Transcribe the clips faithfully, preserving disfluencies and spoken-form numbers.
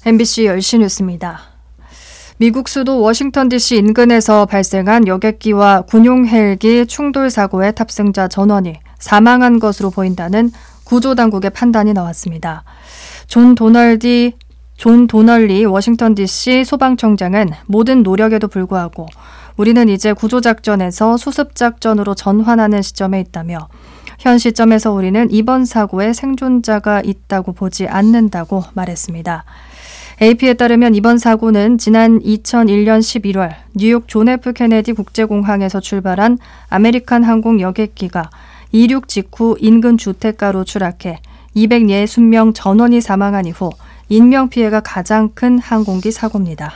엠비씨 열 시 뉴스입니다. 미국 수도 워싱턴 디씨 인근에서 발생한 여객기와 군용 헬기 충돌 사고의 탑승자 전원이 사망한 것으로 보인다는 구조당국의 판단이 나왔습니다. 존 도널디, 존 도널리 워싱턴 디씨 소방청장은 모든 노력에도 불구하고 우리는 이제 구조작전에서 수습작전으로 전환하는 시점에 있다며 현 시점에서 우리는 이번 사고에 생존자가 있다고 보지 않는다고 말했습니다. 에이피에 따르면 이번 사고는 지난 이천일 년 십일월 뉴욕 존 에프 케네디 국제공항에서 출발한 아메리칸 항공 여객기가 이륙 직후 인근 주택가로 추락해 이백육십 명 전원이 사망한 이후 인명피해가 가장 큰 항공기 사고입니다.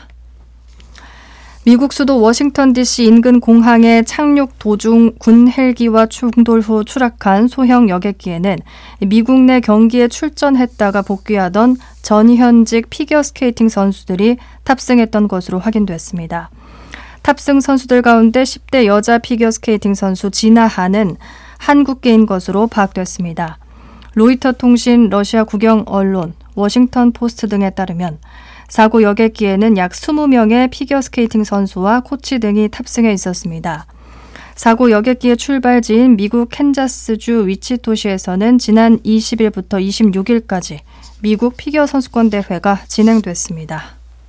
미국 수도 워싱턴 디씨 인근 공항에 착륙 도중 군 헬기와 충돌 후 추락한 소형 여객기에는 미국 내 경기에 출전했다가 복귀하던 전현직 피겨스케이팅 선수들이 탑승했던 것으로 확인됐습니다. 탑승 선수들 가운데 십 대 여자 피겨스케이팅 선수 진아하는 한국계인 것으로 파악됐습니다. 로이터 통신, 러시아 국영 언론, 워싱턴 포스트 등에 따르면 사고 여객기에는 약 이십 명의 피겨스케이팅 선수와 코치 등이 탑승해 있었습니다. 사고 여객기의 출발지인 미국 캔자스주 위치토시에서는 지난 이십 일부터 이십육 일까지 미국 피겨 선수권 대회가 진행됐습니다.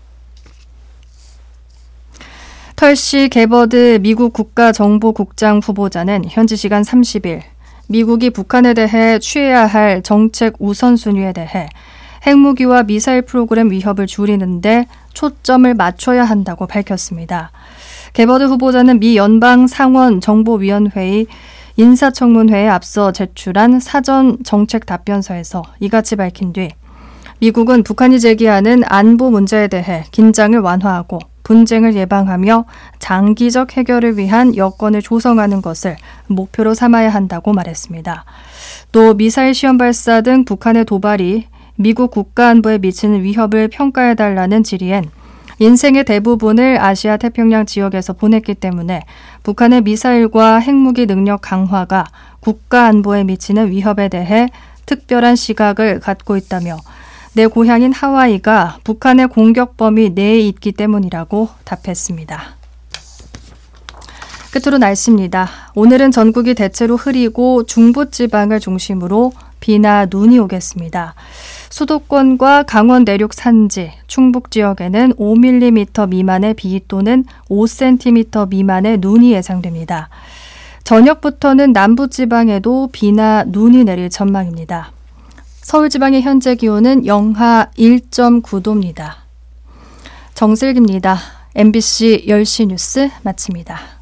털시 게버드 미국 국가정보국장 후보자는 현지 시간 삼십 일 미국이 북한에 대해 취해야 할 정책 우선순위에 대해 핵무기와 미사일 프로그램 위협을 줄이는데 초점을 맞춰야 한다고 밝혔습니다. 게버드 후보자는 미 연방상원정보위원회의 인사청문회에 앞서 제출한 사전 정책 답변서에서 이같이 밝힌 뒤 미국은 북한이 제기하는 안보 문제에 대해 긴장을 완화하고 분쟁을 예방하며 장기적 해결을 위한 여건을 조성하는 것을 목표로 삼아야 한다고 말했습니다. 또 미사일 시험 발사 등 북한의 도발이 미국 국가안보에 미치는 위협을 평가해달라는 질의엔 인생의 대부분을 아시아 태평양 지역에서 보냈기 때문에 북한의 미사일과 핵무기 능력 강화가 국가안보에 미치는 위협에 대해 특별한 시각을 갖고 있다며 내 고향인 하와이가 북한의 공격 범위 내에 있기 때문이라고 답했습니다. 끝으로 날씨입니다. 오늘은 전국이 대체로 흐리고 중부지방을 중심으로 비나 눈이 오겠습니다. 수도권과 강원 내륙 산지, 충북 지역에는 오 밀리미터 미만의 비 또는 오 센티미터 미만의 눈이 예상됩니다. 저녁부터는 남부지방에도 비나 눈이 내릴 전망입니다. 서울지방의 현재 기온은 영하 일 점 구 도입니다. 정슬기입니다. 엠비씨 열 시 뉴스 마칩니다.